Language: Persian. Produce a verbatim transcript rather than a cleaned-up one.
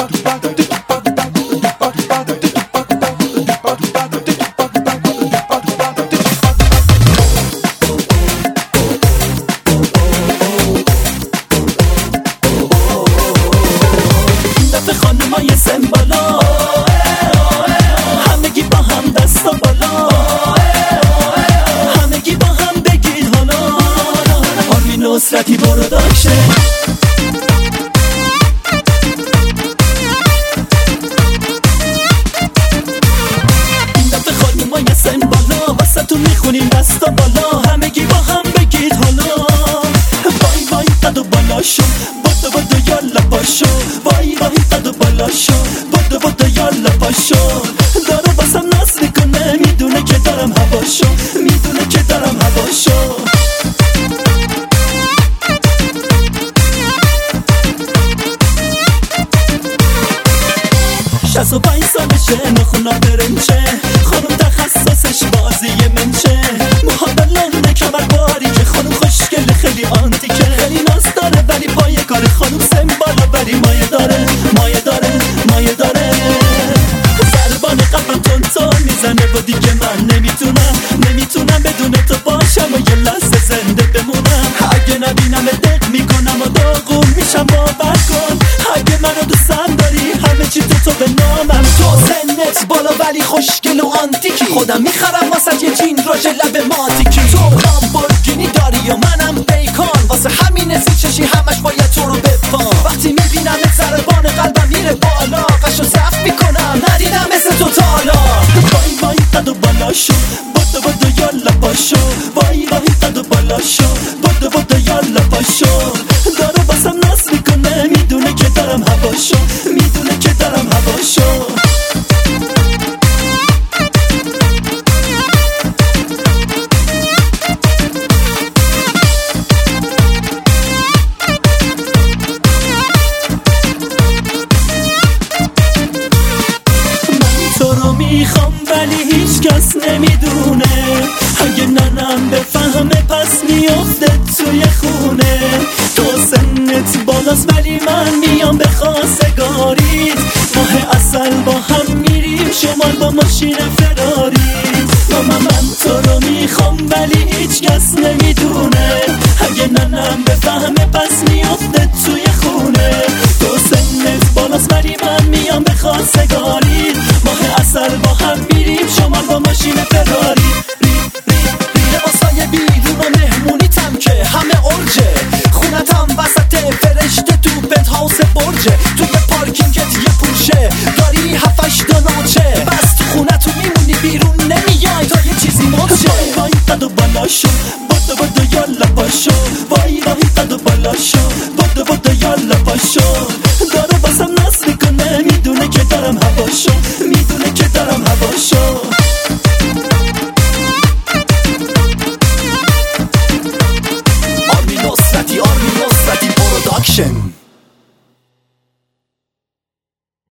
خانمای سمبالا همگی با هم دست و بالا، همگی با هم بگید حالا آرمین نصرتی برو داشته. این دفعه خانمای سمبالا واسه تو میخونیم دست و بالا، همگی با هم بگید حالا وای وای قد و بالا شو، بدو بدو یالا پاشو، وای وای قد و بالا شو، بدو بدو یالا پاشو. داره باسم ناز میکنه، میدونه که دارم هواشو، میدونه که دارم هواشو. شصت و پنج سالشه، نخونا برنچه، خانم تخصصش بازی منچه، موها بلند کمر باری که خانم خوشگل خیلی آنتیکه، خیلی ناز داره ولی پای کار خانم سمبالا ولی مایه داره مایه داره مایه داره. ضربان قلبم تون تون میزنه و دیگه من نمیتونم نمیتونم بدون تو باشم و یه لحظه زنده بمونم. اگه نبینم دق میکنم و داغون میشم، باور کن اگه منو دوستم داری همه چی تو تو به نامم. تو سنت بالا ولی خوشگل و آنتیکی، خودم میخرم واسه یه جین راژ لب ماتیکی. تو لامبورگینی داری و منم بیکان، واسه همین زیر چشی همش باید تو رو بفام. وقتی میبینم ضربان قلبم میره بالا، قشو ضعف میکنم ندیدم مثل تو تا حالا. وای وای قد و بالا شو، بدو بدو یالا پاشو، وای وای قد و بالا شو، بدو بدو یالا پاشو. داره باسم ناز میکنه، میدونه که دارم هواشو، میدونه که دارم هواشو. میخوام ولی هیچ کس نمیدونه، اگه ننم بفهمه پس میافته توی خونه. تو سنت بالاست ولی من میام به خواستگاریت، ماه اصل با هم میریم شمال با ماشین فراری. ماما من تو رو میخوام ولی هیچ کس نمیدونه، اگه ننم بفهمه پس میافته توی خونه. تو سنت بالاست ولی من میام به خواستگاریت، ماه اصل با هم میریم شمال با ماشین فراری. ری ری ری لباسای بیرون و مهمونیتم که همه ارجه، خونتم وسط فرشته تو پنت هاوس برجه، توی پارکینگت یه پورشه داری هفتش داناچه، بس تو خونتو میمونی بیرون نمیای تا یه چیزی مرجه. وای وای قد و بالا شو،